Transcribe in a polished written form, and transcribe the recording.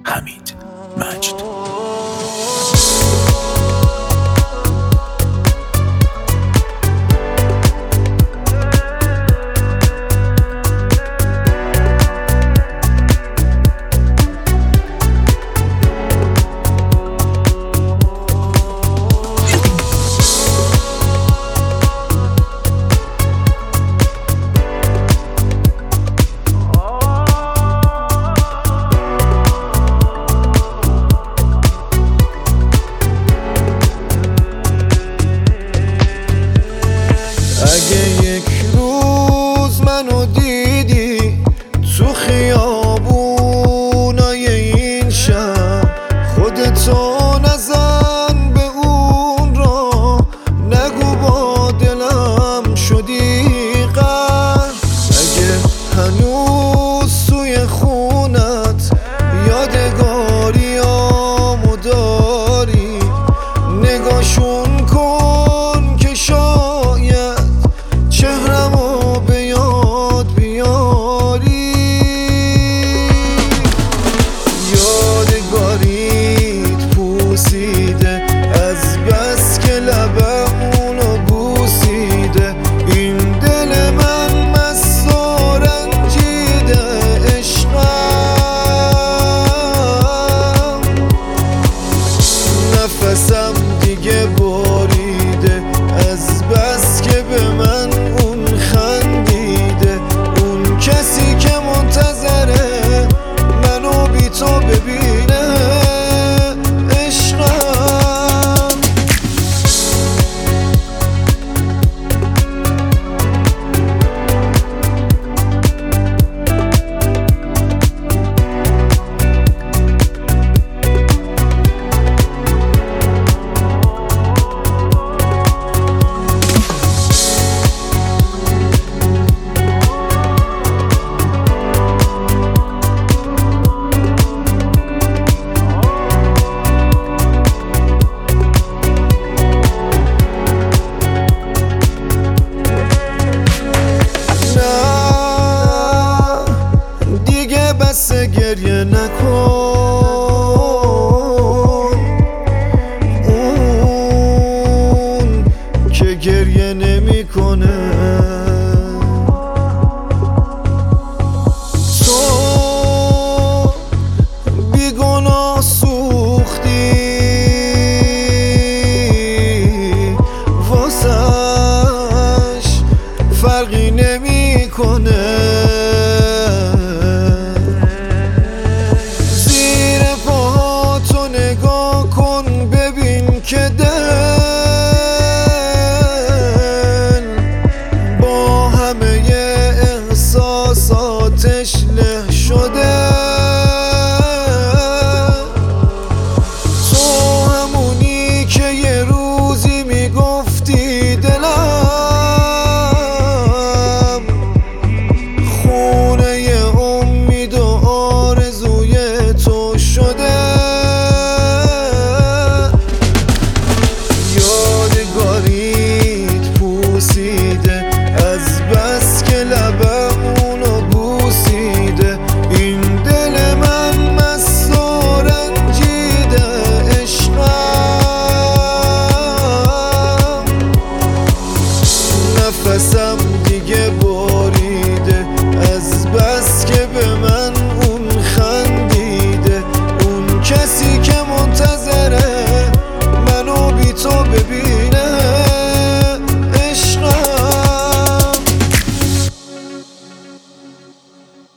حمید مجد. اگه یک روز منو دیدی تو خیابونای این شهر، خودتو نزن به اون را، نگو با دلم شدی غر. اگه هنوز توی خونت یادگاریامو داری، نگاشون کن که شاید چهرمو به یاد بیاری. یادگاریت پوسیده از بس که لبم اونو بوسیده، این دل من مست و رنجیده عشقم. نفسم دیگه بریده از بس که به من اون خندیده، اون کسی که منتظره منو بی تو ببینه عشقم. بس گریه نکن، اون که گریه نمیکنه. تو بیگناه سوختی واسش فرقی نمیکنه. که دل با همه احساساتش له شده.